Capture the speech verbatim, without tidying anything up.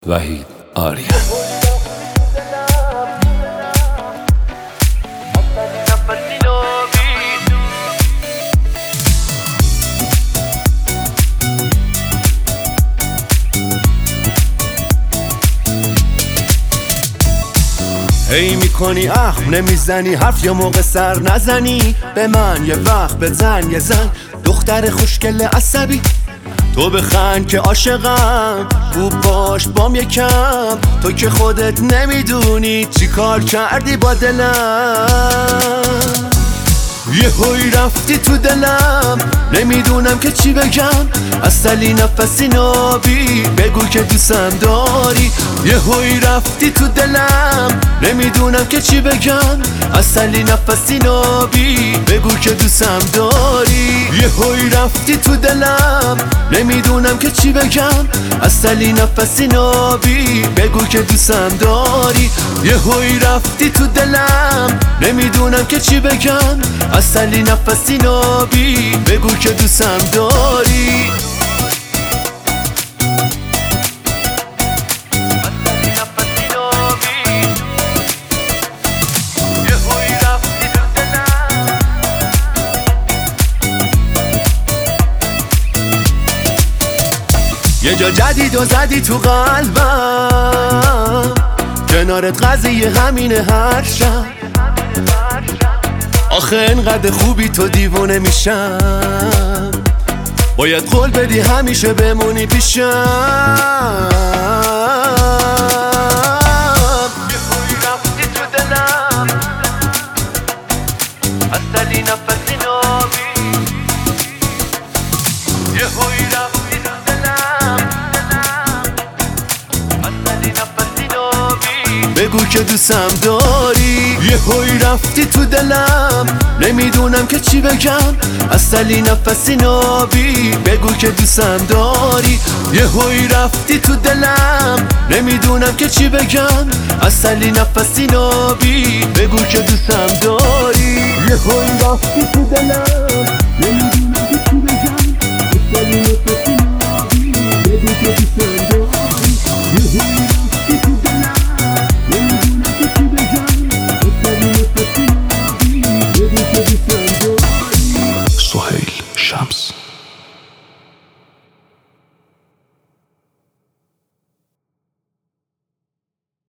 وحید آریا. هی میکنی اخم نمیزنی حرف یا موقع سر نزنی به من یه وقت بزن یه زن دختر خوشگل عصبی تو بخند که عاشقم خوب باش بام یکم تو که خودت نمیدونی چی کار کردی با دلم یه هوی رفتی تو دلم نمیدونم که چی بگم اصلی نفسی نابی بگو که دوستم داری یه هوی رفتی تو دلم نمیدونم که چی بگم اصلی نفسی نابی بگو که دوستم داری یه هوی رفتی تو دلم نمیدونم که چی بگم اصلی نفسی نابی بگو که دوستم داری یه هوی رفتی تو دلم نمیدونم که چی بگم اصلی نفسی نابی بگو که دوستم داری یه جا جدید و زدی تو قلبم کنارت قضیه همینه هر شب آخه انقدر خوبی تو دیوونه میشم باید قول بدی همیشه بمونی پیشم یه خوی رفتی تو دلم اصلی نفسی نابی یه خوی رفتی تو دلم اصلی نفسی نابی بگو که دوستم داری یه هوی رفتی تو دلم نمیدونم که چی بگم اصلی نفسی نابی بگو که دوستم داری یه هوی رفتی تو دلم نمیدونم که چی بگم اصلی نفسی نابی بگو که دوستم داری یه هوی رفتی تو دلم نمیدونم که چی بگم